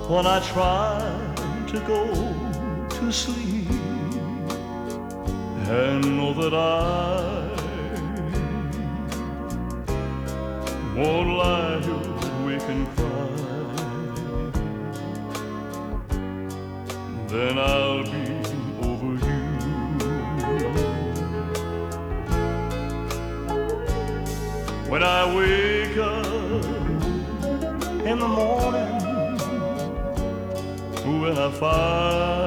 when I try to go to sleep and know that I won't lie awake and cry, then I'll be over you. When I wake up in the morning, when I find